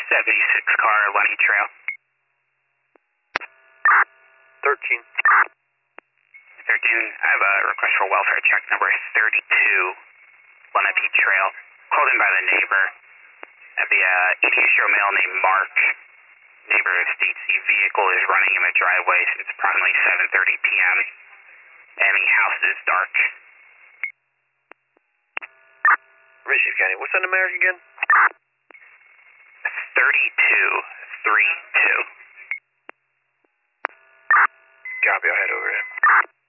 76 car, Lenny Trail. 13. 13, I have a request for welfare check number 32, Lenape Trail. Called in by the neighbor at the Eastro male named Mark. Neighbor states the vehicle is running in the driveway since approximately 7:30 p.m. and the house is dark. Receive County. What's that numeric again? 3232. Copy. I'll head over there.